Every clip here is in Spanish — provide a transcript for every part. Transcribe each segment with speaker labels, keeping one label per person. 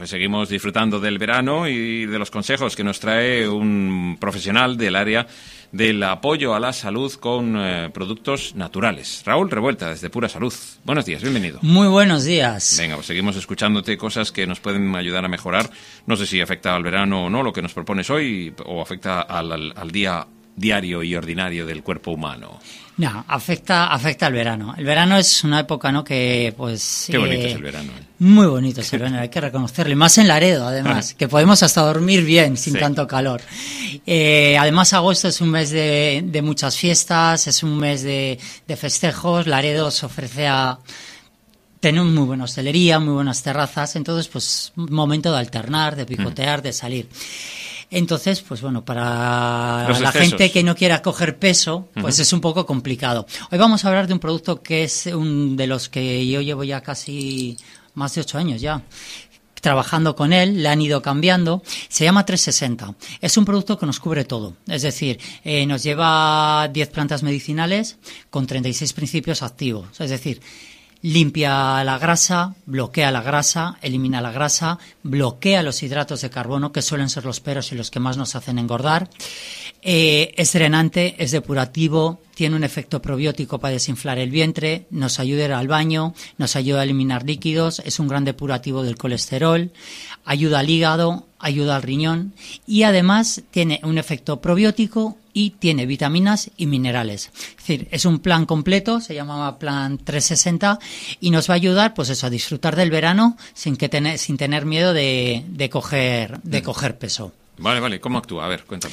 Speaker 1: pues seguimos disfrutando del verano y de los consejos que nos trae un profesional del área del apoyo a la salud con productos naturales. Raúl Revuelta, desde Pura Salud. Buenos días, bienvenido.
Speaker 2: Muy buenos días.
Speaker 1: Venga, pues seguimos escuchándote cosas que nos pueden ayudar a mejorar. No sé si afecta al verano o no lo que nos propones hoy, o afecta al día diario y ordinario del cuerpo humano.
Speaker 2: No, afecta al verano. El verano es una época, ¿no? Que pues...
Speaker 1: Qué bonito es el verano.
Speaker 2: Muy bonito es el verano, hay que reconocerlo. Y más en Laredo, además, que podemos hasta dormir bien sin tanto calor. Además, agosto es un mes de muchas fiestas, es un mes de festejos. Laredo se ofrece a tener muy buena hostelería, muy buenas terrazas. Entonces, pues, momento de alternar, de picotear, de salir. Entonces, pues bueno, para la gente que no quiera coger peso, pues es un poco complicado. Hoy vamos a hablar de un producto que es un de los que yo llevo ya casi más de 8 años ya trabajando con él, le han ido cambiando. Se llama 360. Es un producto que nos cubre todo. Es decir, nos lleva 10 plantas medicinales con 36 principios activos. Es decir, limpia la grasa, bloquea la grasa, elimina la grasa, bloquea los hidratos de carbono, que suelen ser los peros y los que más nos hacen engordar. Es drenante, es depurativo, tiene un efecto probiótico para desinflar el vientre, nos ayuda a ir al baño, nos ayuda a eliminar líquidos, es un gran depurativo del colesterol, ayuda al hígado, ayuda al riñón y además tiene un efecto probiótico y tiene vitaminas y minerales. Es decir, es un plan completo, se llama Plan 360 y nos va a ayudar, pues eso, a disfrutar del verano sin tener miedo de coger peso.
Speaker 1: Vale. ¿Cómo actúa? A ver, cuéntame.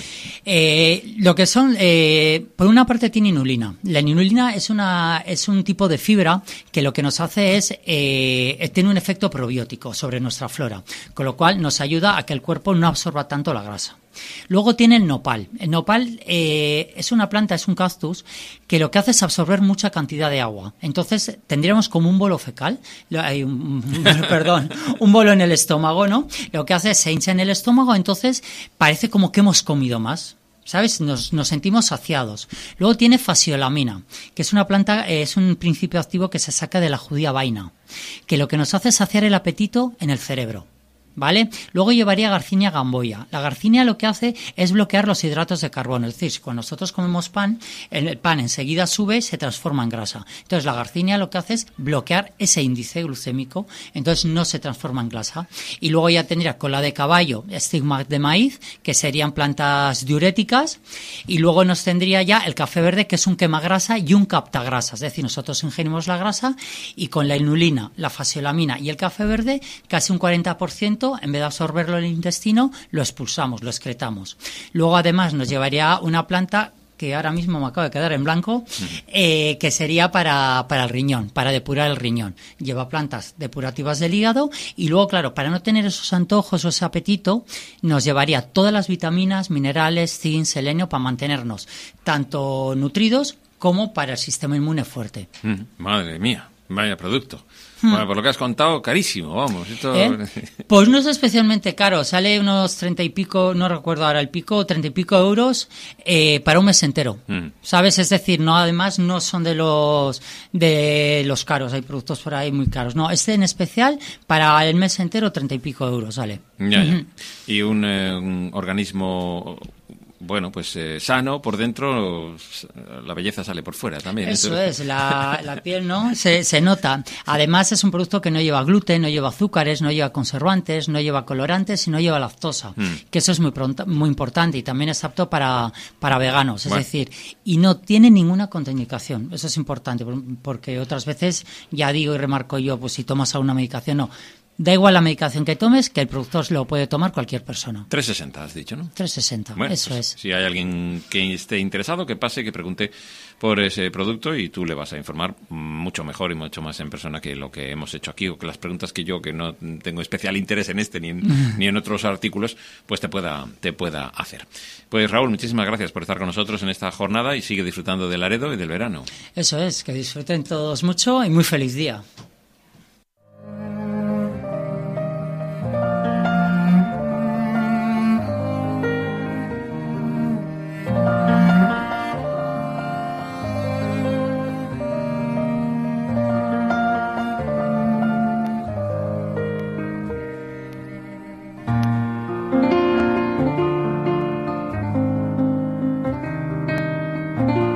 Speaker 2: Lo que son, por una parte tiene inulina. La inulina es un tipo de fibra que lo que nos hace es, tiene un efecto probiótico sobre nuestra flora, con lo cual nos ayuda a que el cuerpo no absorba tanto la grasa. Luego tiene el nopal. El nopal es una planta, es un cactus que lo que hace es absorber mucha cantidad de agua. Entonces tendríamos como un bolo fecal, un bolo en el estómago, ¿no? Lo que hace es se hincha en el estómago, entonces parece como que hemos comido más. ¿Sabes? Nos sentimos saciados. Luego tiene fasiolamina, que es una planta, es un principio activo que se saca de la judía vaina, que lo que nos hace es saciar el apetito en el cerebro. ¿Vale? Luego llevaría Garcinia gamboia. La garcinia lo que hace es bloquear los hidratos de carbono. Es decir, cuando nosotros comemos pan, el pan enseguida sube y se transforma en grasa. Entonces la garcinia lo que hace es bloquear ese índice glucémico, entonces no se transforma en grasa. Y luego ya tendría cola de caballo, estigma de maíz, que serían plantas diuréticas. Y luego nos tendría ya el café verde, que es un quemagrasa y un captagrasa. Es decir, nosotros ingerimos la grasa y con la inulina, la fasiolamina y el café verde, casi un 40%, en vez de absorberlo en el intestino, lo expulsamos, lo excretamos. Luego, además, nos llevaría una planta que ahora mismo me acaba de quedar en blanco, que sería para el riñón, para depurar el riñón. Lleva plantas depurativas del hígado y luego, claro, para no tener esos antojos o ese apetito, nos llevaría todas las vitaminas, minerales, zinc, selenio, para mantenernos tanto nutridos como para el sistema inmune fuerte.
Speaker 1: Madre mía, vaya producto. Bueno, por lo que has contado, carísimo, vamos. Esto...
Speaker 2: Pues no es especialmente caro, sale unos 30 y pico, no recuerdo ahora el pico, 30 y pico euros para un mes entero, ¿sabes? Es decir, no, además no son de los caros, hay productos por ahí muy caros. No, este en especial para el mes entero 30 y pico euros sale.
Speaker 1: Ya. Y un organismo... Bueno, pues sano por dentro, la belleza sale por fuera también.
Speaker 2: Eso es, la piel, ¿no? Se nota. Además es un producto que no lleva gluten, no lleva azúcares, no lleva conservantes, no lleva colorantes y no lleva lactosa, que eso es muy importante y también es apto para veganos, es decir, y no tiene ninguna contraindicación. Eso es importante porque otras veces ya digo y remarco yo, pues si tomas alguna medicación, no. Da igual la medicación que tomes, que el producto lo puede tomar cualquier persona.
Speaker 1: 360 has dicho, ¿no?
Speaker 2: 360, bueno, eso pues, es.
Speaker 1: Si hay alguien que esté interesado, que pase, que pregunte por ese producto y tú le vas a informar mucho mejor y mucho más en persona que lo que hemos hecho aquí o que las preguntas que yo, que no tengo especial interés en este ni en otros artículos, pues te pueda hacer. Pues Raúl, muchísimas gracias por estar con nosotros en esta jornada y sigue disfrutando del Laredo y del verano.
Speaker 2: Eso es, que disfruten todos mucho y muy feliz día. Chao.